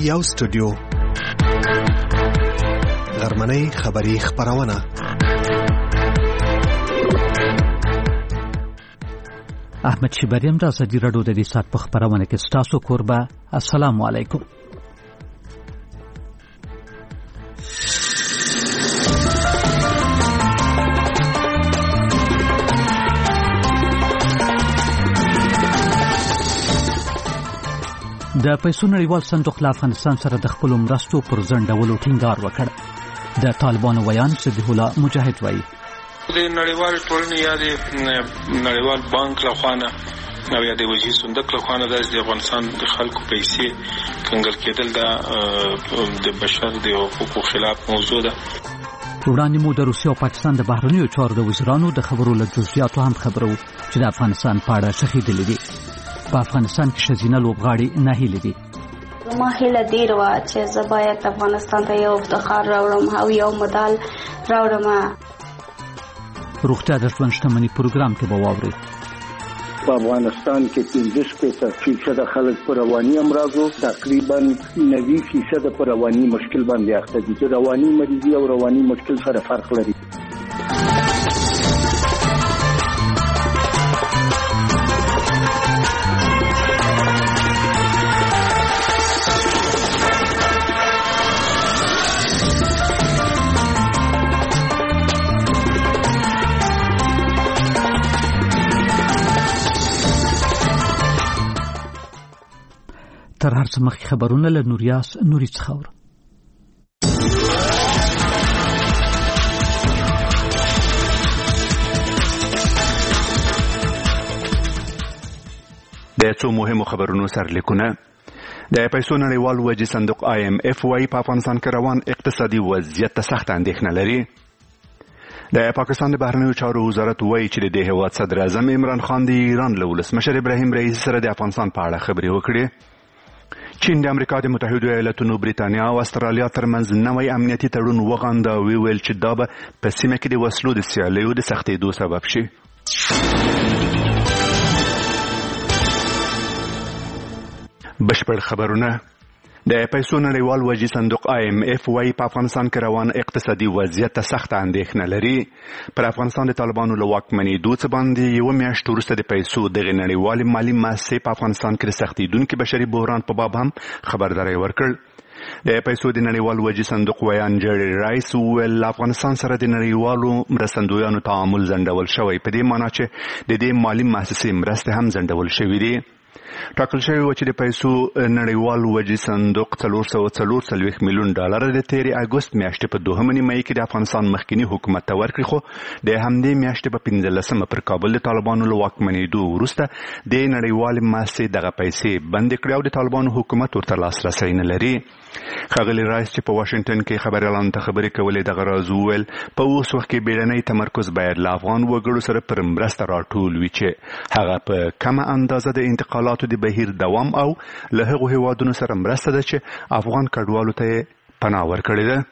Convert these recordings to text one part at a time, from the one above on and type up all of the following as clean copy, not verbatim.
یو سټوډیو غرمنۍ خبری خبرونه احمد شبریم د ازادي راډیو د دې سات په خبرونه کې ستاسو کوربه السلام علیکم. د پیسو نړیوال صندوق له افغانستان سره د خپل مرستو پر ځنډولو ټینګار وکړ. د طالبانو ویان صدیق الله مجاهد وایي د نړیوال ټولنې یا د نړیوال بانک له خوا او یا د وجهي صندوق له خوا د افغانستان د خلکو پیسې کنګل کېدل د بشر د حقوقو خلاف موضوع ده. وړاندې مو د روسیې او پاکستان د بهرنیو چارو د وزیرانو د خبرو له جزئیاتو هم خبرو چې د افغانستان په اړه شخیدلې دي. په افغانستان کې ښځینه لوبغاړي ناهیلې دي. زما هیله ډېر وه چې زه باید افغانستان ته یو افتخار راوړم او یو مډال راوړم. روغتیا د ژوند شتمني پروګرام کې به واورئ. په افغانستان کې 50% خلک پر رواني امراضو تقریبا 90% پر رواني مشکل باندې اخته دي. رواني مریضي او رواني مشکل سره فرق لري. تر هر څه مخکې خبرونه له نوریاس نوري څخه اورو. د څو مهمو خبرونو سرلیکونه. د پیسو نړیوال وجهي صندوق IMF وايي په افغانستان کې روان اقتصادي وضعیت ته سخت اندېښنه لري. د پاکستان د بهرنیو چارو وزارت وايي چې د هیواد صدر اعظم عمران خان د ایران له ولسمشر ابراهیم رئیسي سره د افغانستان په اړه خبرې وکړې. چین د امریکا د متحده ایالاتونو، بریتانیا او استرالیا ترمنځ نوی امنیتي تړون وغانده او ویل چې دا به په سیمه کې د وسلو د سیالیو د سختېدو سبب شي. بشپړ خبرونه. د پیسو نړیوال وجهي صندوق IMF وايي په افغانستان کې روان اقتصادي وضعیت ته سخت اندېښنه لري. پر افغانستان د طالبانو له واکمنېدو څخه باندې یو میاشت وروسته د پیسو دغه نړیوالې مالي مؤسسې په افغانستان کې د سختېدونکي بشري بحران په باب هم خبرداری ورکړ. د پیسو د نړیوال وجهي صندوق ویان جری رایس وویل افغانستان سره د نړیوالو مرستندویانو تعامل ځنډول شوی، په دې معنی چې د دې مالي مؤسسې مرستې هم ځنډول شوې دي. ټاکل شوی و چې د پیسو نړیوال وجهي صندوق $444 میلیون د تیرې اګوست میاشتې په 2 نیمه کې د افغانستان مخکنی حکومت ته ورکړي، خو د همدې میاشتې په 15 پر کابل د طالبانو له واکمنېدو وروسته د نړیوالې مؤسسې دغه پیسې بندې کړې او د طالبانو حکومت ورته لاسرسی نه لري. ښاغلي رایس چې په واشنګټن کې خبريالانو ته خبرې کولې دغه راز وویل په اوس وخت کې بیړنی تمرکز باید له افغان وګړو سره پر مرسته راټول وي چې هغه په کمه اندازه د انتقالاتو د بهیر دوام او له هغو هیوادونو سره مرسته ده چې افغان کډوالو ته پناه ورکړې ده.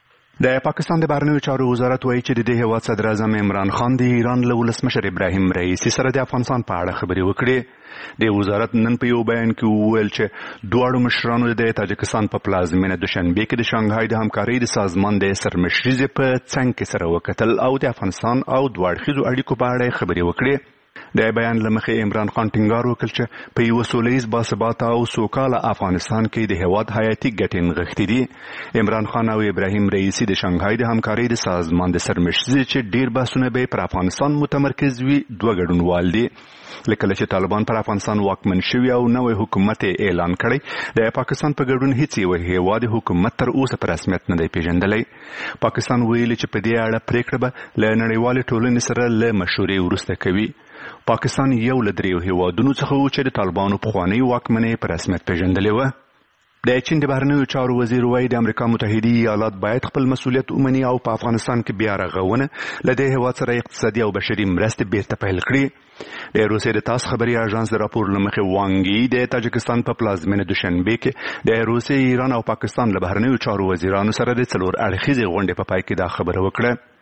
د پاکستان د بهرنیو چارو وزارت وایي چې د دې هیواد صدر اعظم عمران خان د ایران له ولسمشر ابراهیم رئیسي سره د افغانستان په اړه خبرې وکړې. د وزارت نن په یو بیان کې وویل چې دواړو مشرانو د تاجکستان په پلازمینه دوشنبه کې د شانګهای د همکارۍ د سازمان د سرمشرۍ په څنګ کې سره وکتل او د افغانستان او دوه اړخیزو اړیکو په اړه خبرې وکړې. د بیان له مخې عمران خان ټینګار وکړ چې په یو سولهییز باثباته او سوکاله افغانستان کې د هیواد حیاتي ګټې نغښتې دي. عمران خان او ابراهیم رئیسي د شانګهای د همکارۍ د سازمان د سرمشرۍ چې ډیر بحثونه به پر افغانستان متمرکز وي دوه ګډونوال دي. لکه چې طالبان پر افغانستان واکمن شوي او نوی حکومت اعلان کړی، د پاکستان په ګډون هیڅ یو هیواد حکومت تر اوسه په رسمیت نه دی پیژندلی. پاکستان ویلي چې په دې اړه پریکړه به له نړیوالې ټولنې سره له مشورې وروسته کوي. پاکستان یو له 3 هیوادونو څخه و چې د طالبانو پخوانۍ واکمنۍ په رسمیت پیژندلې وه. د چین د بهرنیو چارو وزیر وايي د امریکا متحده ایالات باید خپل مسؤلیت ومني او په افغانستان کې بیا رغونه له دې هیواد سره اقتصادي او بشري مرستې بیرته پیل کړي. د روسیې د تاس خبري اژانس د راپور له مخې وانګي د تاجکستان په پلازمینه دوشنبه کې د روسیې، ایران او پاکستان له بهرنیو چارو وزیرانو سره د 4 اړخیزې غونډې په پای کې دا خبره وکړه.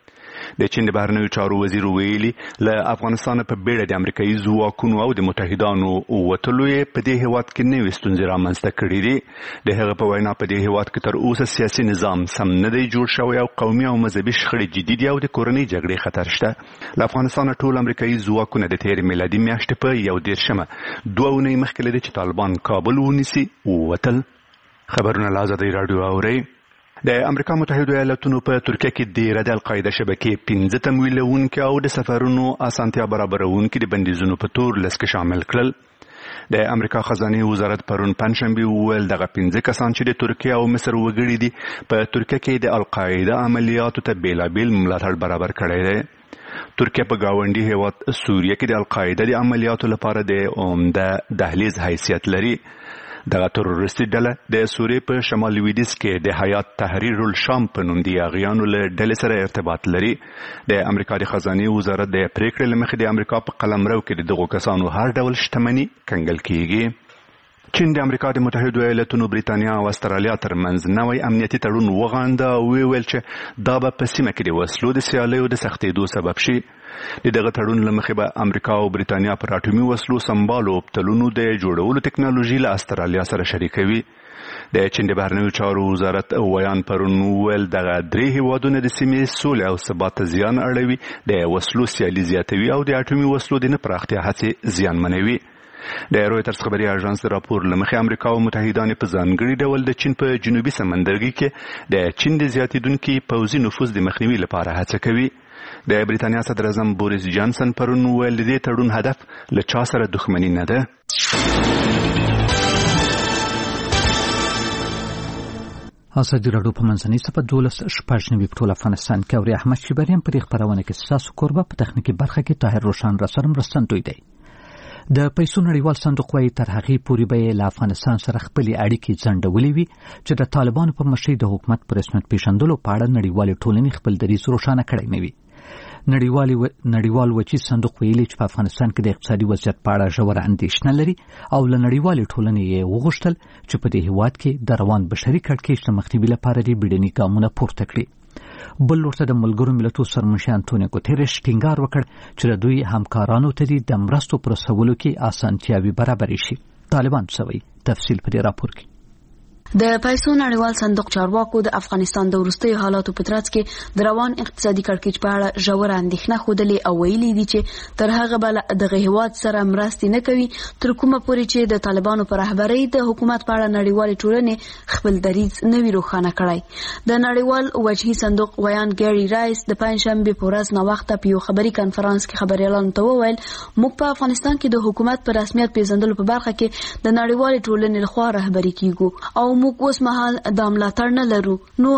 د چین د بهرنیو چارو وزیر ویلي له افغانستان په بیړه د امریکایي ځواکونو او د متحدانو وتلو یې په دې هیواد کې نوې ستونزې رامنځته کړي دي. د هغه په وینا په دې هیواد کې تر اوسه سیاسي نظام سم نه دی جوړ شوی او قومي او مذهبي شخړې جدي دي او د کورنۍ جګړې خطر شته. له افغانستان ټول امریکایي ځواکونه د تېرې میلادي میاشتې په 21 2 اونۍ مخکې لدي چې طالبان کابل ونیسي ووتل. خبرونه له ازادي راډیو اورئ. د امریکا متحده ایالاتونو په ترکیه کې د رد القاعده شبکې 15 تمویلونکي او د سفرونو اسانتیا برابرونکي د بندیزونو په تور لست کې شامل کړل. د امریکا خزانه وزارت پرون پنځشنبه وویل دغه 15 کسان چې د ترکیه او مصر وګړي دي په ترکیه کې د القاعده عملیاتو ته بیلابیل ملاتړ برابر کړی دی. ترکیه په گاونډي هیواد سوریه کې د القاعده د عملیاتو لپاره د عمده دهلیز حیثیت لري. دغه تروریستي ډله د سوریې په شمال لویدیځ کې د حیات تحریر الشام په نوم د یاغیانو له ډلې سره ارتباط لري. د امریکا د خزانه وزارت د پریکړې له مخې د امریکا په قلمرو کې د دغو کسانو هر ډول شتمني کنګل کیږي. چین د امریکا د متحده ایالاتونو بریتانیا او استرالیا ترمنځ نوی امنیتي تړون وغانده او ویل چې دا به په سیمه کې د وسلو د سیالیو د سختېدو سبب شي. د دغه تړون له مخې به امریکا او بریتانیا پر اټومي وسلو سمبالو اوبتلونو د جوړولو ټکنالوژي له استرالیا سره شریکوي. د چین د بهرنیو چارو وزارت ویان پرون ویل دغه 3 هیوادونه د سیمې سولې او ثبات زیان اړوي، د وسلو سیالي زیاتوي او د اټومي وسلو د نه پراختیا هڅې زیانمنوي. د رویټرز خبري اژانس راپور لمخې امریکا او متحدان په ځانګړي ډول د چین په جنوبي سمندرګي کې د چین د زیاتیدونکي پوځي نفوذ د مخنیوي لپاره هڅه کوي. د بریتانیا صدر اعظم بوریس جانسن پرون ویل د تړون هدف له چا سره دښمني نه ده. ازادي راډیو په منځنۍ صفحه 12 په ټول افغانستان کې او احمد شیبریم په خبرونه کې ساسو کوربه په تخنیکی برخه کې طاهر روشن را سره مرستندوی دی. د پیسو نړیوال صندوق وايي تر هغې پورې به له افغانستان سره خپلې اړیکې ځنډولې وي چې د طالبانو په مشرۍ د حکومت په رسمیت پیژندلو په اړه نړیوالې ټولنې خپل دریځ روښانه کړی نه وي. نړیوال وچی صندوق ویلي چې په افغانستان کې د اقتصادي وضعیت په اړه ژوره اندېښنه لري او له نړیوالې ټولنې یې وغوښتل چې په دې هیواد کې د روان بشري کړکېچ د مخنیوي لپاره د بیړني ګامونه پورته کړي. بل ورته د ملګرو ملتونو سرمنشي انټونیو ګوتریش ټینګار وکړ چې د دوی همکارانو ته د مرستو پر رسولو کې اسانتیاوي برابر شي. طالبان سوي تفصیل په دې راپور کې. د پیسو نړیوال صندوق چارواکو د افغانستان د وروستیو حالاتو په ترڅ کې د روان اقتصادي کړکېچ په اړه ژوره اندېښنه ښودلې او ویلي دي چې تر هغه به دغه هیواد سره مرستې نه کوي تر کومه پورې چې د طالبانو په رهبرۍ د حکومت په اړه نړیوالې ټولنې خپل دریځ نه وي روښانه کړی. د نړیوال وجهي صندوق ویان ګری رایس د پنځشنبې په ورځ ناوخته په یو خبري کانفرنس کې خبريالانو ته وویل موږ په افغانستان کې د حکومت په رسمیت پیژندلو په برخه کې د نړیوالې ټولنې لخوا رهبري کیږو او موږ اوس مهال د ملاتړ نه لرو. نو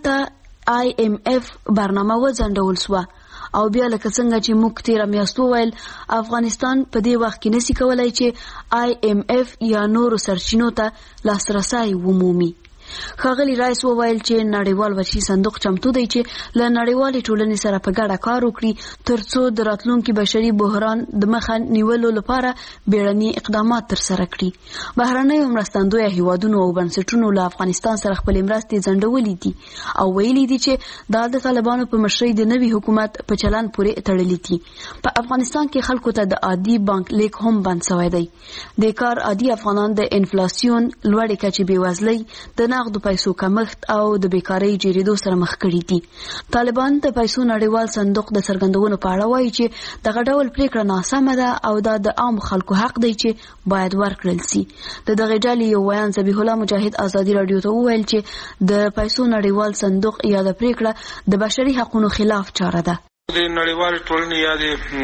هلته IMF برنامه وځنډول سوه او بیا لکه څنګه چې موږ تیره میاشت وویل افغانستان په دې وخت کې نشي کولای چې IMF یا نورو سرچینو ته لاسرسی ومومي. ښاغلي رایس وویل چې نړیوال وچی صندوق چمتو دی چې له نړیوالې ټولنې سره په ګډه کار وکړي ترڅو د راتلونکي بشري بحران د مخه نیولو لپاره بیړني اقدامات ترسره کړي. بهرنیو مرستندویه هیوادونو او بنسټونو له افغانستان سره خپلې مرستې ځنډولې دي او ویلي دي چې دا د طالبانو په مشرۍ د نوي حکومت په چلن پورې تړلې دي. په افغانستان کې خلکو ته د عادي بانک لیک هم بند شوی دی. د کار عادي افغانان د انفلاسیون لوړې کچې بېوزلۍ د نغدو پیسو کمښت او د بیکارۍ جریدو سره مخ کړي دي. طالبان د پیسو نړیوال صندوق د څرګندونو په اړه وایي چې دغه ډول پریکړه ناسمه ده او دا د عام خلکو حق دی چې باید ورکړل شي. د دغه ډلې یو ویان ذبیح الله مجاهد ازادي راډیو ته وویل چې د پیسو نړیوال صندوق یا د پریکړه د بشري حقوقو خلاف چاره ده. د نړیوال ټولنې یا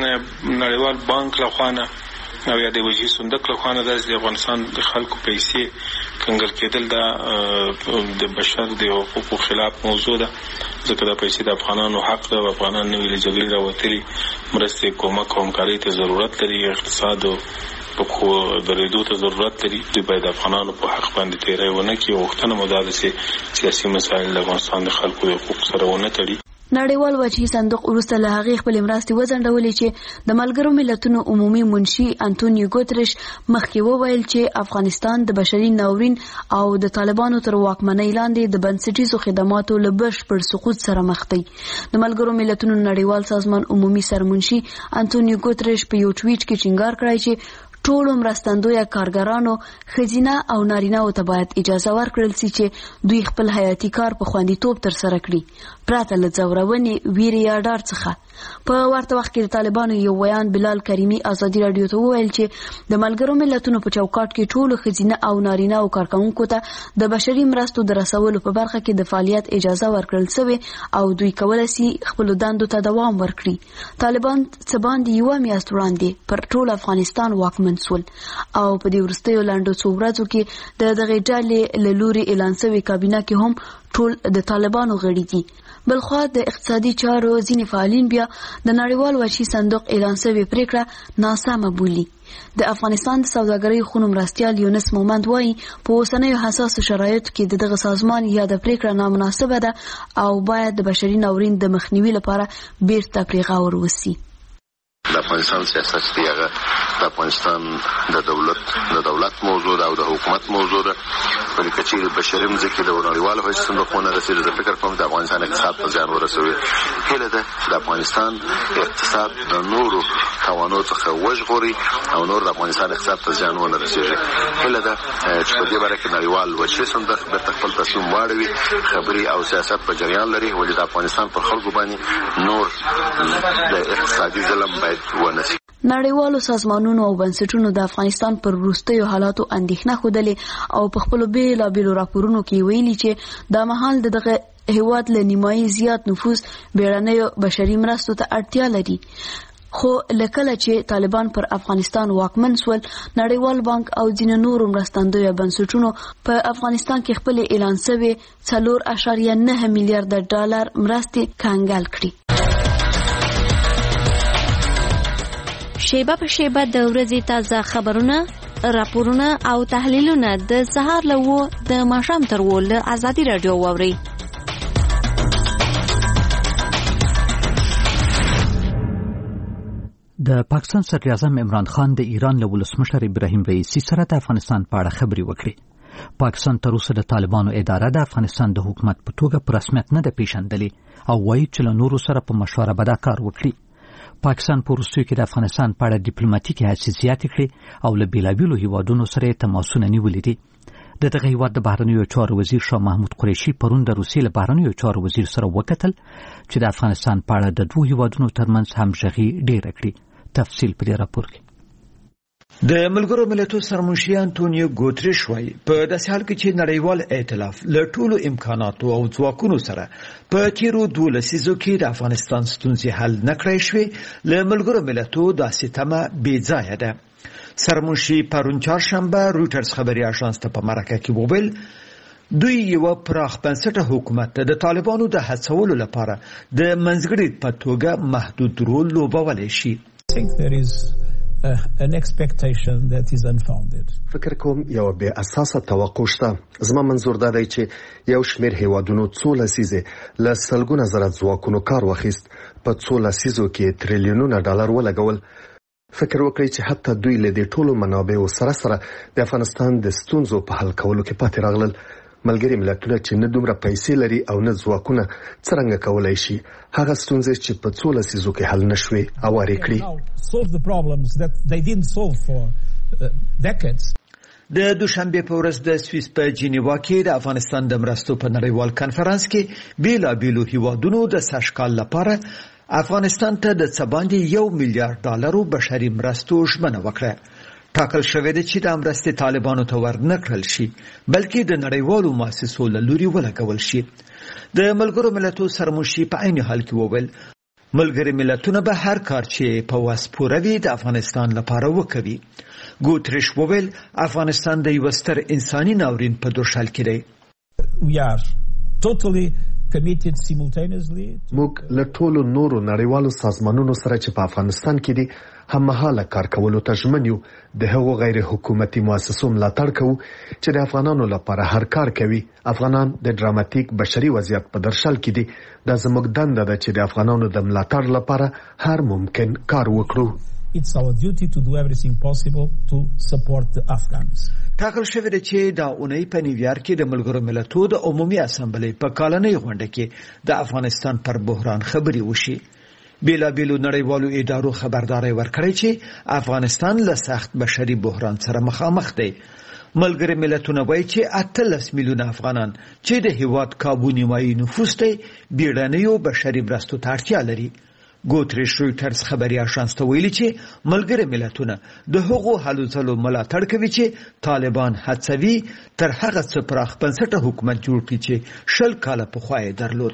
د نړیوال بانک لخوا او یا د وجهي صندوق لخوا د افغانستان د خلکو پیسې کنګل کېدل د بشر د حقوقو خلاف موضوع ده ځکه دا پیسې د افغانانو حق ده. افغانان نوې له جګړې راوتلي مرستې کومک او همکارۍ ته ضرورت لري، اقتصاد په خو درېدو ته ضرورت لري. دوی باید افغانانو په حق باندې تیری ونه کړي. غوښتنه مو دا ده چې سیاسي مسایل د افغانستان د خلکو د حقوقو سره ونه تړي. نړیوال وجهي صندوق وروسته له هغې خپلې مرستې وځنډولې چې د ملګرو ملتونو عمومي منشي انټونیو ګوتریش مخکې وویل چې افغانستان د بشري ناورین او د طالبانو تر واکمنۍ لاندې د بنسټیزو خدماتو له بشپړ سقوط سره مخ دی. د ملګرو ملتونو نړیوال سازمان عمومي سرمنشي انټونیو ګوتریش په یو ټویټ کې ټینګار کړی چې ټولو مرستندویه کارګرانو ښځینه او نارینه‌و ته باید اجازه ورکړل سي چې دوی خپل حیاتي کار په خوندیتوب ترسره کړي پرته له ځورونې، ویرې یا ډار څخه. په ورته وخت کې د طالبانو یو ویان بلال کریمي ازادي راډیو ته وویل چې د ملګرو ملتونو په چوکاټ کې ټولو ښځینه او نارینه‌و کارکوونکو ته د بشري مرستو د رسولو په برخه کې د فعالیت اجازه ورکړل شوې او دوی کولی سي خپلو دندو ته دوام ورکړي. طالبان څه باندې یوه میاشت وړاندې پر ټول افغانستان واکمن سول او په دې وروستیو لنډو څو ورځو کې د دغې ډلې له لوري اعلان شوې کابینه کې هم ټول د طالبانو غړي دي. بلخوا د اقتصادي چارو ځینې فعالین بیا د نړیوال وجهي صندوق اعلان شوې پریکړه ناسمه بولي. د افغانستان د سوداګرۍ خونو مرستیال یونس مومند وایي په اوسنیو حساسو شرایطو کې د دغه سازمان یا د پریکړه نامناسبه ده او باید د بشري ناورین د مخنیوي لپاره بیرته پرې غور وسي. د افغانستان سیاست دی هغه د افغانستان د دولت موضوع ده او د حکومت موضوع ده. په دې کې چې بشري مځکې د نړیوالو وجهي صندوقونو رسېدل د فکر کوم د افغانستان اقتصاد ته زیان ورسوي. هیله ده چې د افغانستان اقتصاد د نورو توانو څخه وژغوري او نور د افغانستان اقتصاد ته زیان ونه رسېږي. هیله ده چې په دې باره کې نړیوال وجهي صندوق بیرته خپل تصمیم واړوي، خبرې او سیاست په جریان لري، ولې د افغانستان پر خلکو باندې نور د اقتصادي ظلم باید ونشي. نړیوالو سازمانونو او بنسټونو د افغانستان پر وروستیو حالاتو اندېښنه ښودلې او په خپلو بېلابېلو راپورونو کې ویلي چې دا مهال دغه هیواد له نیمایي زیات نفوس بیړنیو بشري مرستو ته اړتیا لري. خو لکله چې طالبان پر افغانستان واکمن سول، نړیوال بانک او ځینې نورو مرستندویه بنسټونو په افغانستان کې خپلې اعلان شوې 4.9 میلیارډ ډالر مرستې کنګال کړي. شیبه په شیبه د ورځې تازه خبرونه، راپورونه او تحلیلونه د سهار له 9 د ماښام تر 10 له ازادي راډیو واورئ. د پاکستان صدر اعظم عمران خان د ایران له ولسمشر ابراهیم رئیسی سره د افغانستان په اړه خبرې وکړې. پاکستان تر اوسه د طالبانو اداره د افغانستان د حکومت په توګه په رسمیت نه ده پیژندلې او وایي چې له نورو سره په مشوره به دا کار وکړي. پاکستان په وروستیو کې د افغانستان په اړه ډیپلوماټیکې هڅې زیاتې کړې او له بېلابېلو هیوادونو سره یې تماسونه نیولي دي. د دغه هیواد د بهرنیو چارو وزیر شاه محمود قریشي پرون د روسیې له بهرنیو چارو وزیر سره وکتل چې د افغانستان په اړه د دوو هیوادونو ترمنځ همغږي ډېره کړي. تفصیل په دې راپور کې. د ملګرو ملتونو سرمنشي انټونیو ګوتریش وايي په داسې حال کې چې نړیوال ائتلاف له ټولو امکاناتو او ځواکونو سره په تیرو 12 لسیزو کې د افغانستان ستونزې حل نه کړای شوې، له ملګرو ملتونو داسې تمه بې ځایه ده. سرمنشي پرون چهارشنبه رویټرز خبري اژانس ته په مرکه کې وویل دوی یو پراخ بنسټه حکومت د طالبانو د هڅولو لپاره د منځګړي په توګه محدود رول لوبولی شي. an expectation that is unfounded. فکر کوم یو به اساسه توقع شته. زما منظور دا دی چې یو شمېر هیوادونو څو لسیزه له سلګونه زره ځواکونو کار واخیست، په څو لسیزو کې تریلیونونه ډالر ولګول. فکر وکړئ چې حتی دوی له دې ټولو منابعو سره د افغانستان د ستونزو په حل کولو کې پاتې راغلل. ملګری ملتونه چې نه دومره پیسې لري او نه ځواکونه څرنګه کولای شي هغه ستونزې چې په څو لسیزو کې حل نشوي اوارې کړي. د دوشنبه په ورځ د سویس په جنیوا کې د افغانستان د مرستو په نړیوال کانفرنس کې بیلابېلو هیوادونو د سږکال لپاره افغانستان ته د څه باندې 1 میلیارډ ډالرو بشري مرستو ژمنه وکړه. ټاکل شوې ده چې د مرستې طالبانو ته ورنه کړل شي، بلکې د نړیوالو مؤسسو له لوري ولګول شي. د ملګرو ملتونو سرمنشي په عین حال کې وویل ملګري ملتونه به هر کار چې په وس پوره وي د افغانستان لپاره وکوي. ګوتریش وویل افغانستان د یو ستر انساني ناورین په دوشال کې دی. We are totally committed simultaneously. موږ له ټولو نورو نړیوالو سازمانونو سره چې په افغانستان کې دي هممهاله کار کولو ته ژمن یو. د هغو غیر حکومتي مؤسسو ملاتړ کوو چې د افغانانو لپاره هر کار کوي. افغانان د ډراماتیک بشري وضعیت په درشل کې دي. دا زموږ دنده ده چې د افغانانو د ملاتړ لپاره هر ممکن کار وکړو. It's our duty to do everything possible to support the Afghans. ټاکل شوی دی چې دا اونۍ په نیویارک کې د ملګرو ملتونو د عمومي اسامبلې په کالنۍ غونډه کې د افغانستان پر بحران خبري وشي. بیلابیلو نړیوالو ادارو خبرداري ورکړی چې افغانستان له سخت بشري بحران سره مخامخ دی. ملګري ملتونه وایي چې 18 میلیونه افغانان چې د هیواد کابو نیمایي نفوس دی بیړنیو بشري مرستو ته اړتیا لري. ګوتریش رویټرز خبري اژانس ته ویلي چې ملګري ملتونه د هغو هلو ځلو ملاتړ کوي چې طالبان هڅوي تر هغه څه پراخ بنسټه حکومت جوړ کړي چې 20 کاله پخوا یې درلود.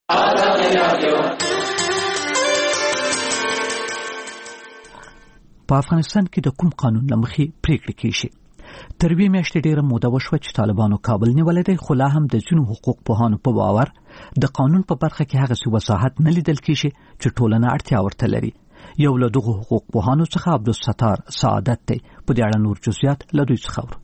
په افغانستان کې د کوم قانون لمخې پریکړه کیږي. تر وی میاشتې ډیره موده وشوه چې طالبانو کابل نیولې دی، خو لا هم د ځینو حقوق پوهانو په باور د قانون په برخه کې هغه څه وضاحت نه لیدل کیږي چې ټولنه اړتیا ورته لري. یو له دغه حقوق پوهانو څخه عبدالستار سعادت دی. په دې اړه نور جزئیات له دوی څخه اورو.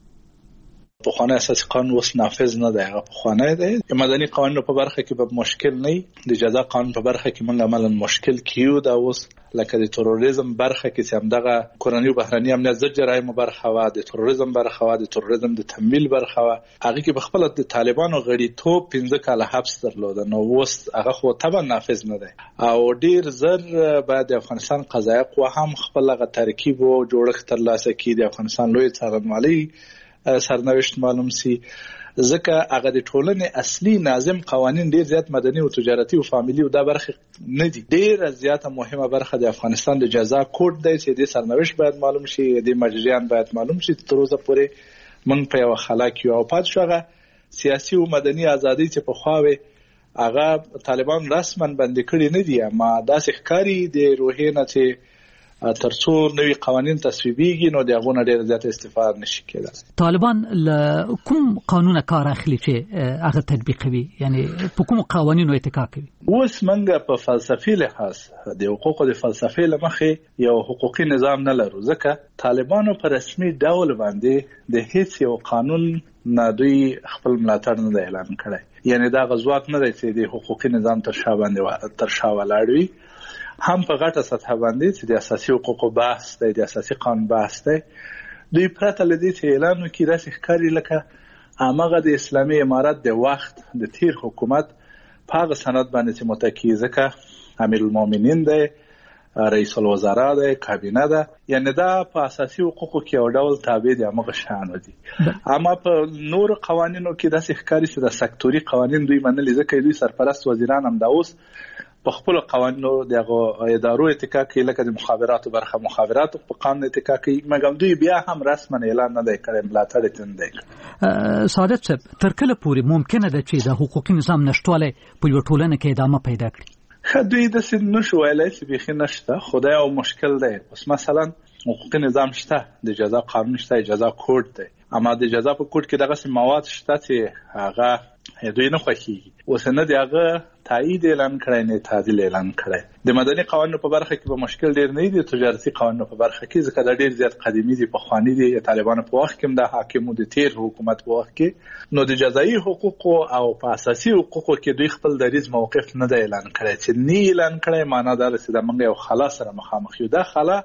پخوانی اساسي قانون اوس نافذ نه دی. هغه پخوانی دی. مدني قانون په برخه کې به مشکل نه، د جزا قانون په برخه کې موږ عملاً مشکل کیو. دا اوس لکه د تروریزم برخه کې چې همدغه کورنۍ او بهرني امنیت ضد جرایم برخه وا، د تروریزم برخه وا، د تروریزم د تمویل برخه وا، هغه کې بخپل د طالبانو غړیتوب 15 کاله حبس درلود. نو اوس هغه خو طبعا نافذ نه دی او ډیر زر بعد د افغانستان قضایه قوه هم خپل غو ترکیب او جوړښت ترلاسه کړي. د افغانستان لوی څارنوالي سرنوشت معلوم سي، ځکه هغه د ټولنې اصلي ناظم قوانين ډیر زیات مدني او تجارتي او فامیلی او دا برخه نه دي. ډیر زیات مهمه برخه د افغانستان د جزا کوډ دی چې د سرنوشت باید معلوم شي، د مجریان باید معلوم شي. تر اوسه پورې موږ په یو خلاک یو پات شوغه سیاسي او مدني ازادي چې په خواوي هغه طالبان رسما بند کړی نه دي. اما دا ښکاری د روحینه چې ترڅو نوې قوانين تصویبېږي نو دغه نه ډېر زیات استفاده نشي کېدای. طالبان کوم قانون کار اخلي چې هغه تطبیقوي، یعنی په کوم قوانینو اتکا کوي؟ اوس منګه په فلسفي لحاظ د حقوقو د فلسفي لمخې یو حقوقي نظام نه لرو، ځکه طالبانو په رسمي ډول باندې د هیڅ یو قانون نه دوی خپل ملاتړ نه اعلان کړی. یعنی دا غزوات نه دی چې د حقوقي نظام تر شا ولاړوي. هم په غټه سطح باندې چې د اساسي حقوقو بحث دی، د اساسي قانون بحث دی، دوی پرته لدی چې اعلان وکړي راسي ښکاری لکه هغه د اسلامي امارات د وخت د تیر حکومت په هغه سند باندې چې متکی، ځکه امیر المؤمنین دی، رئیس الوزرا دی، کابینه ده. یعنی دا په اساسي حقوقو کې یو ډول تابع دي، هغه شان دي. اما په نور قوانینو کې داسې ښکاری چې د سکتوري قوانین دوی منلي، ځکه دوی سرپرست وزیران هم دا اوس په خپل قوانینو دغه ادارو اتکا کوي، لکه د مخابراتو برخه مخابراتو په قانون اتکا کوي، مګر دوی بیا هم رسما اعلان نه دی کړی، ملاتړ یې نه دی. سعادت صاحب، تر کله پورې ممکنه ده چې د حقوقي نظام نشټوالی په یو ټولنه کې ادامه پیدا کړي؟ دوی د سین نشو ویلای چې بيخي نشته، خدای او مشکل دی. اوس مثلا حقوقي نظام شته، د جزا قانون شته، جزا کوډ دی، اما د جزا په کوډ کې دغه مواد شته چې هغه دوی نه خوښیږي. اوس نه دی هغه تایید اعلان کړی، نه تعدیل اعلان کړی. د مدني قوانینو په برخه کې به مشکل ډیر نه دی، تجارتي قوانینو په برخه کې ځکه دا ډیر زیات قدیمی دي، په خواني دي. طالبانو په وخت کې د حاکمو د تیر حکومت په وخت کې نو د جزایي حقوقو او په اساسي حقوقو کې دوی خپل دریز موقف نه دی اعلان کړی. چې نه اعلان کړی معنی دا چې د موږ یو خلا سره مخامخ یو. دا خلا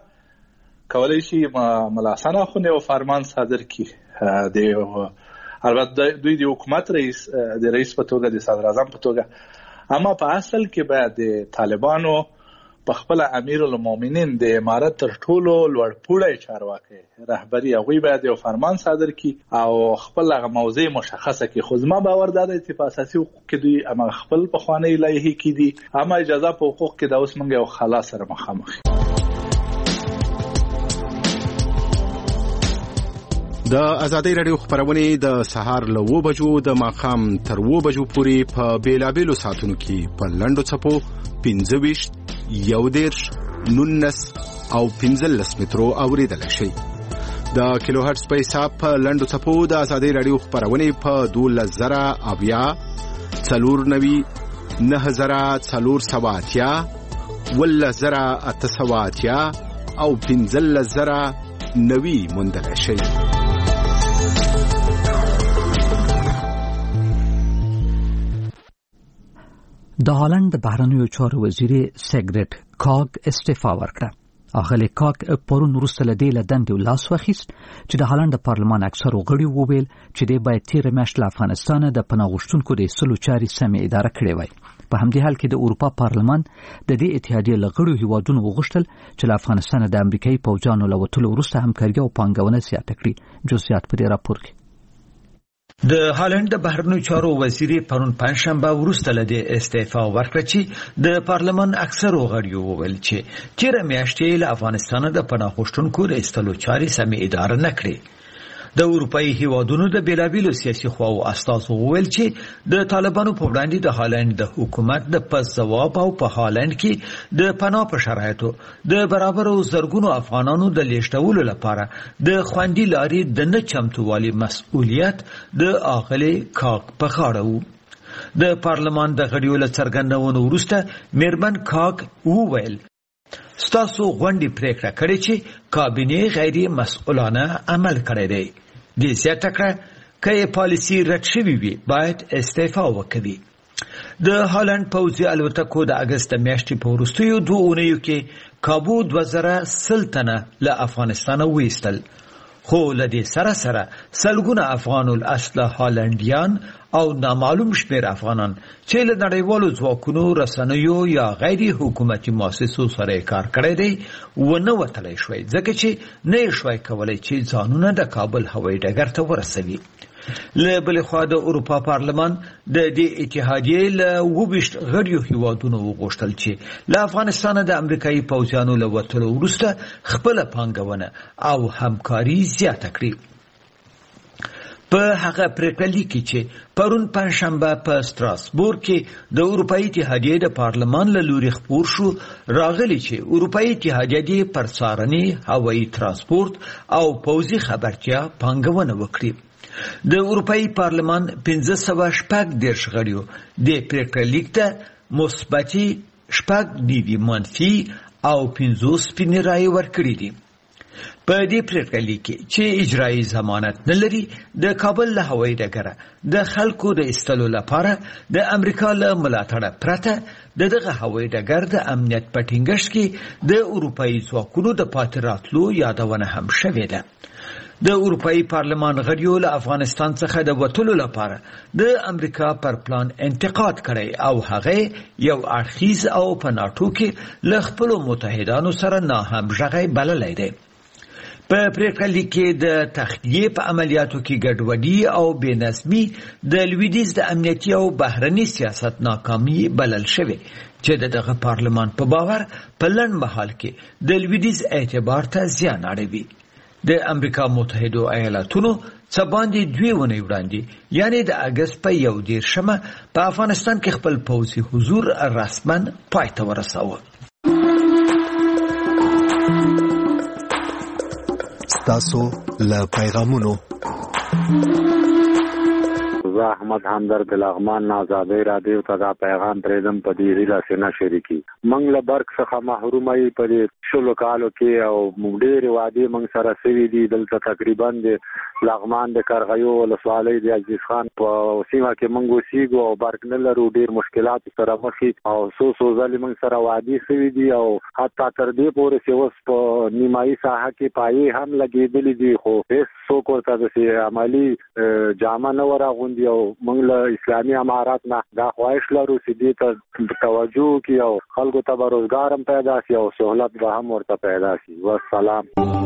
کولای شي ملاسانه خو نه فرمان صادر کړي. البته دوی د حکومت رئیس په توګه، د صدر اعظم په توګه، اما په اصل کې باید د طالبانو په خپل امیر المؤمنین د امارت تر ټولو لوړ پوړی چارواکي رهبری هغه باید یو فرمان صادر کړي او خپل هغه موضوع مشخصه کړي. خو زما باور دا دی چې په اساسي حقوق کې دوی اما خپل په خواني لایحه کې دي، اما اجازه په حقوق کې دا اوس موږ یو خلاص سره مخامخ. د ازادي رادیو خبرونه د سهار له 9 بجو د ماخام تر 9 بجو پورې په بیلابیلو ساعتونو کې په لندو چپو 25 19 او 15 مترو اوریدل شي. د کیلو هرتز په حساب په لندو چپو د ازادي رادیو خبرونه په 12000 اویا 490 9480 10880 او 15090 موندل شي. د هالند بهرنیو چارو وزیر سیګریټ کاګ استعفا ورکړه. اغلی کاګ پرون وروسته له دې له دندې لاس واخیست چې د هالند پارلمان اکثرو غړیو وویل چې د باید تیر میاشت له افغانستان د پناه غوښتونکو د ایستلو چارې سمې اداره کړې وای. په همدې حال کې د اروپا پارلمان د دې اتحادیې له غړیو هیوادونو وغوښتل چې له افغانستان د امریکایي پوځیانو له وتلو وروسته همکاري او پانګونه زیاته کړي. جزئیات په دې راپور کې. د هالند بهرنیو چارو وزیر پرون پنځشنبه وروسته له دې استعفا ورکړه چې د پارلمان اکثرو غړیو وویل چې تیر میاشت له افغانستان د پناه غوښتونکو د ایستلو چارې سمې اداره نه کړې. د اروپאי هیوادونو د بیلابیلو سیاسي خواو استازو وویل چې د طالبانو په وړاندې د هالند د حکومت د پس ځواب او په هالند کې د پناه په شرایطو د برابرو زرګونو افغانانو د لیږدولو لپاره د خوندي لارې د نه چمتووالي مسؤلیت د اغلی کاګ په غاړه و. د پارلمان د غړیو له څرګندونو وروسته میرمن کاګ وویل ستاسو غونډې پریکړه کړې چې کابینه غیر مسؤلانه عمل کړی دی. دې زیاته کړه که پالیسي رد شوې وي باید استعفا وکړي. د هالند پوځي الوتکو د اګست میاشتې په وروستیو 2 اونیو کې کابو 2000 تنه له افغانستان وایستل. خو له دې سره سره سلګونه افغان الاصل هالندیان او نامعلوم شمیر افغانان چې له نړیوالو ځواکونو رسنیو یا غیر حکومتي مؤسسو سره کار کړی دی ونه وتلی شوی ځکه چې نه شوی کولای چې ځانونه د کابل هوایي ډګر ته ورسوي. له بلې خوا د اروپا پارلمان د دې اتحادیې له 22 غړیو هیوادونو وغوښتل چې له افغانستان د امریکایي پوځیانو له وتلو وروسته خپل پانګونه او همکاري زیاته کړي. په هغه پریکړه لیکي چې پرون پنځشنبه په ستراسبورګ کې د اروپאי اتحادیې د پارلمان له لوري خپور شو راغلی چې اروپאי اتحادیې پر څارنې هوایي ترانسپورت او پوځي خبرتیا پانګونه وکړي. د اروپאי پارلمان 1510 غړیو د پریکړه لیک ته مثبتي 9 منفي او 50 سپینې رایې ورکړې دي. په دې پریکړه لیک کې چې اجرایی ضمانت نه لري د کابل له هوایي ډګره د خلکو د ایستلو لپاره د امریکا له ملاتړه پرته دغه هوایي ډګر د امنیت په ټینګښت کې د اروپאי ځواکونو د پاتې راتلو یادونه هم شوې ده. د اروپאי پارلمان غړیو له افغانستان څخه د وټولو لپاره د امریکا پر پلان انتقاد کړی او هغه یو اړخیز او په ناتو کې له خپل متحدانو سره نه همغږی بللی دی. په پریکړه لیک کې د تخلیه په عملیاتو کې ګډوډي او بې نظمي د لویدیځ د امنیتي او بهرني سیاست ناکامي بلل شوی چې دغه پارلمان په باور په لنډ مهال کې د لویدیځ اعتبار ته زیان اړوي. د امریکا متحده ایالاتونو څه باندې 2 ونې وړاندې یعنی د اګست په 11 په افغانستان کې خپل پوځي حضور رسما پای ته ورساوه. تاسو له پیغامونو احمد همدرد لغمان آزادۍ رادیو ته دا پیغام پرېږدم په دې هیله چې نه شریکي موږ له برق څخه محروم یې په دې شلو کالو کې او ډېرې وعدې موږ سره سوي دي. دلته تقریبا د لغمان د کرغیو ولسوالۍ د عزیز خان په سیمه کې موږ اوسېږو او برق نه لرو. ډېر مشکلات سره مخ او څو ځلې موږ سره وعدې سوي دي او حتی تر دې پورې چې اوس په نیمایي ساحه کې پایې هم لګېدلې دي خو هېڅ څوک ورته داسې عملي جامه نه ورغوندي او موږ له اسلامي امارات نه دا خواهش لرو چې دې ته توجه وکړي او خلکو ته به روزګار هم پیدا شي او سهولت به هم ورته پیدا شي. والسلام.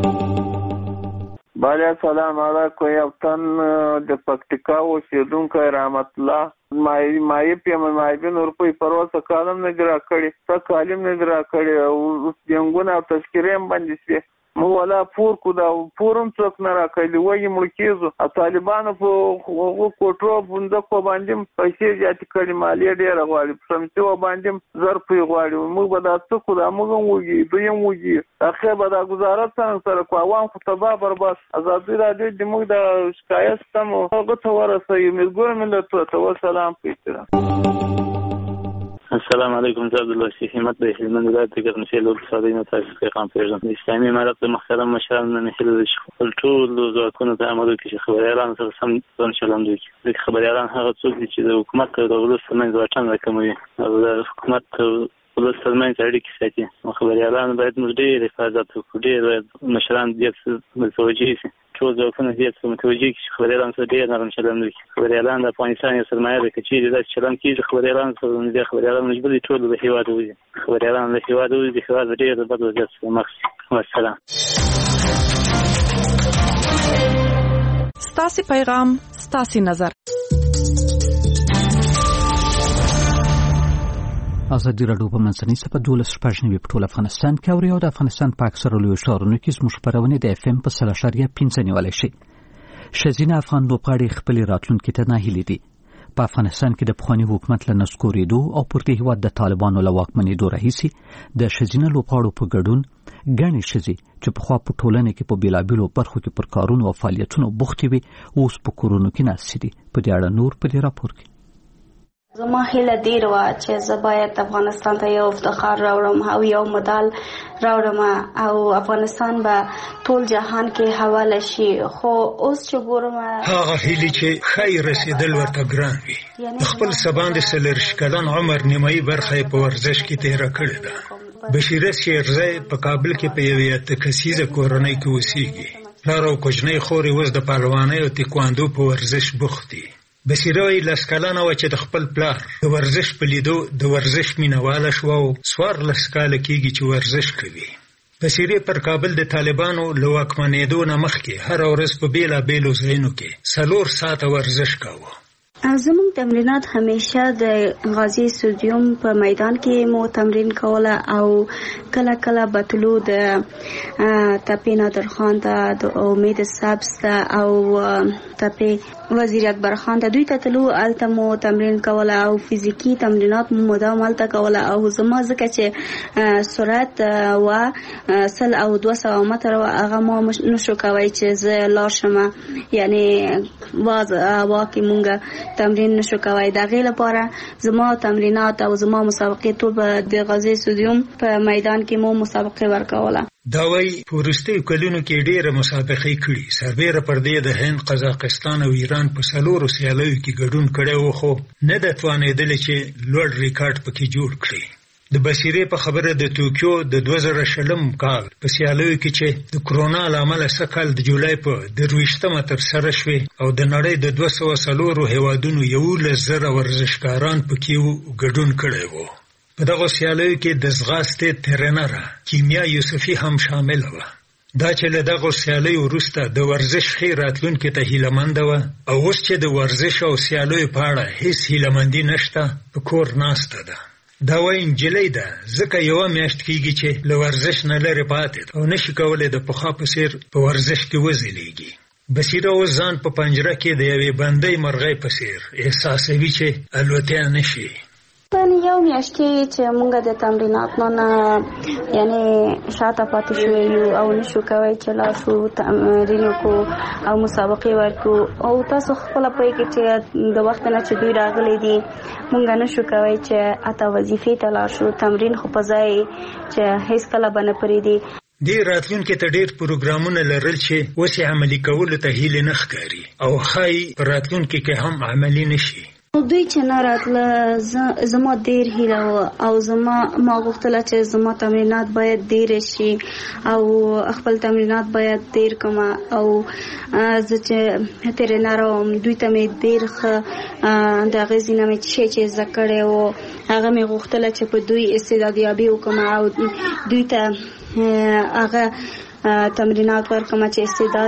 بله سلام علیکم. یو تن د پکتیکا اوسېدونکی رحمت الله مایې پیمایبین اروپای پروسه کالم نه درا کړي څه کالم نه درا کړي او جنګونه او تشکیرې هم باندې شي مو ولا پور کو دا پورم څوک نه راکړي وایي ملکیزو طالبانو په کوټو بوند کو باندې پیسې جاتي کړي مالیه ډېر غواړي سمته و باندې ظرف غواړي موږ به دا څه کو دا موږ وږي دویم وږي اخر به دا گزارت سره کو عوام خو تبا برباد ازادي راځي د موږ د شکایت تم هغه ته ورسېږي ملګر ملت ته سلام پیښه السلام علیکم. زه عبدالواسي همت د هلمند ولایت د ګرمسیر اقتصادي متخصص پیغام پیژنم. د اسلامي امارت د محترم مشرانو نه هیله ده چې خپل ټول ځواکونه ته عمل وکړي چې خبریالان سره سم چلند وکړي. ځکه خبریالان هغه څوک دي چې د حکومت او د ولس ترمنځ واټن راکموي او د حکومت ولس ترمنځ اړیکې ساتي. خبریالان باید موږ ډېر حفاظت وکړو، ډېر باید مشران دې متوجه شي، ټول ځواکونه دې متوجه شي چې خبریالان سره ډېر نرم چلند وکړي. خبریالان د افغانستان یو سرمایه ده، که چیرې داسې چلند کېږي خبریالان سره نو بیا خبریالان مجبور دي ټول له هېواده ووځي. خبریالان له هېواده ووځي، هېواد ډېر د بد وضعیت سره مخ شي. والسلام. ستاسې پیغام ستاسې نظر. ازادي راډیو په منځنۍ صفحه 12 په ټول افغانستان کې اوري او د افغانستان په اکثره لویو ښارونو کې زموږ خپرونې د FM په 3.5 نیولای شي. ښځینه افغان لوبغاړي خپل راتلونکي ته ناهیلي دي. په افغانستان کې د پخواني حکومت له نسکورېدو او پر دې هېواد د طالبانو له واکمنېدو راهیسې د ښځینه لوبغاړو په ګډون ګڼې ښځې چې پخوا په ټولنه کې په بېلابېلو برخو کې پر کارونو او فعالیتونو بوختې وي اوس په کورونو کې ناستې دي. په دې اړه نور په دې راپور کې. زما هیله ډیر و چې زه باید افغانستان ته یو افتخار راوړم او یو مډال راوړم او افغانستان به ټول جهان کې حواله شي. خو اوس چې ګورم هغه هیله چې خیر رسیدل ورته ګران وي. خپل سبا د 40 کلن عمر نیمایي برخه په ورزش کې تیر کړې ده. بشیره شیرزی په کابل کې په یوه تکسیزه کورنۍ کې اوسېږي. پلار او کوچنۍ خورې اوس د پهلوانۍ او تکواندو په ورزش بوخت دي. بصیره یې لس کلنه وه چې د خپل پلار د ورزش په لیدو د ورزش مینواله شوه او 14 کاله کېږي چې ورزش کوي. بصیرې پر کابل د طالبانو له واکمنېدو نه مخکې هره ورځ په بېلابېلو ځایونو کې 4 ساعته ورزش کاوه. زموږ تمرینات همیشه د غازی سټډیوم په میدان کې مو تمرین کوله او کله کله بتلو د تپې نادر خان ته د امید سبز ته او تپې وزیر اکبر خان ته دوی ته تلو الته مو تمرین کوله او فزیکی تمرینات مو مدام الته کوله او زما ځکه چې سرعت و 100 او 200 متر هغه مو نشو کوي چې زه لاړ شم، یعنی واکې مونږه تمرین نشو کوي. د غیله لپاره زما تمرینات او زما مسابقې ټول د غازی سټډیوم په میدان کې مو مسابقې ورکوله. دا وایي په وروستیو کلونو کې ډېره مسابقې کړي. سربیره پر دې د هند، قزاقستان او ایران په 4 سیالیو کې ګډون کړی و، خو نه ده توانېدلی چې لوړ ریکارډ پکې جوړ کړي. د بصیرې په خبره د توکیو د 2020 کال په سیالیو کې چې د کرونا له امله سکهال د جولای په 23مه ترسره شوې او د نړۍ د 204 هیوادونو 11,000 ورزشکاران پکې ګډون کړی و. په دغه سیالیو کې د ځغاستې ترنره کیمیا یوسفي هم شامل و. دا چې له دغه سیالیو وروسته د ورزش ښې راتلونکي ته هیلهمنده وه او اوس چې د ورزش او سیالیو په اړه هیڅ هیلهمندي نشته، په کور ناسته ده. دا وایي نجلۍ ده ځکه یوه میاشت کېږي چې له ورزش نه لرې پاتې ده او نشي کولی د پخوا په څېر په ورزش کې وځلیږي. بصیره اوس ځان په پنجره کې د یوې بندۍ مرغۍ په څېر احساسوي چې الوتیا نشي. یو میاشت چې مونږ د تمریناتو نه یعنی شاته پاتې شوی یو او نشو کوي چې لا شو تمرین کو او مسابقې ورکو او تاسو خپل پوهی کې چې د وخت نه چې دوی راغلي دي مونږ نشو کوي چې اته وظیفې ته لا شو تمرین خو په ځای چې هیڅ کله بنه پرې دي. دې راتلونکي ته ډېر پروګرامونه لرل چې اوس یې عملي کولو ته هیلې نه ښکاري او ښایي په راتلونکي کې هم عملي نشي. دوی چې نه راتله زما ډېر هیله او ما غوښتله چې زما تمرینات باید ډېر شي او خپل تمرینات باید ډېر کوم او زه چې ترېنر وم دوی ته مې ډېر ښه د هغې ځینه مې چې زده کړی و هغه مې غوښتله چې په دوی استعدادیابي وکړم او دوی ته هغه تمرینات ورکوم چې استعداد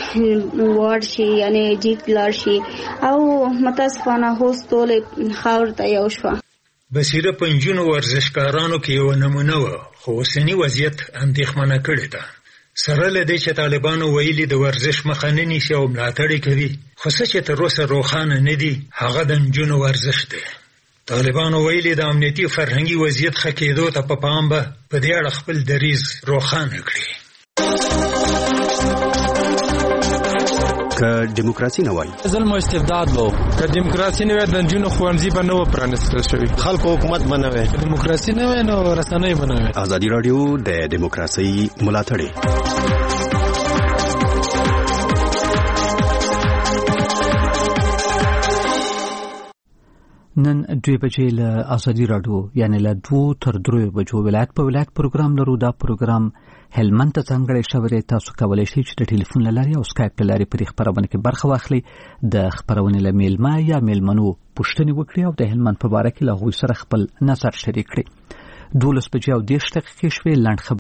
وړ شي یعنی جیت لاړ شي او متاسفانه هوس ټول خاور ته یو شوه. بصیره په نجونو ورزشکارانو کې یو نمونه وه خو اوسني وضعیت اندېښمنه کړې ده. سره له دې چې طالبانو ویلي د ورزش مخه نه نیسي او ملاتړ یې کوي، خو څه چې تر اوسه روښانه نه دي هغه د نجونو ورزش دی. طالبانو ویلي د امنیتي فرهنګي وضعیت ښه کېدو ته په پام به په دې اړه خپل دریځ روښانه کړي. که دیموکراسي نه وای ظلم او استبداد وو که دیموکراسي نه وای د جنونو خوانزي به نو پرانستل شوی خلکو حکومت بنوي دیموکراسي نه وای نو رسنۍ بنوي ازادي رادیو د دیموکراسي ملاتړ نن 2 بجې له ازادي رادیو یعنی له 2 تر 3 بجو ولایت په ولایت پروګرام لرو. دا پروګرام هلمند ته ځانګړی شوی. تاسو کولای شئ چې د ټلیفون لارې او سکایپ لارې په خبرونه کې برخه واخلئ. د خبرونه له میلما یا میلمنو پوښتنه وکړئ او د هلمند په اړه کې له غوښتنې سره خپل نظر شریک کړئ. 12 بجې او 10 دقیقې شوي لاند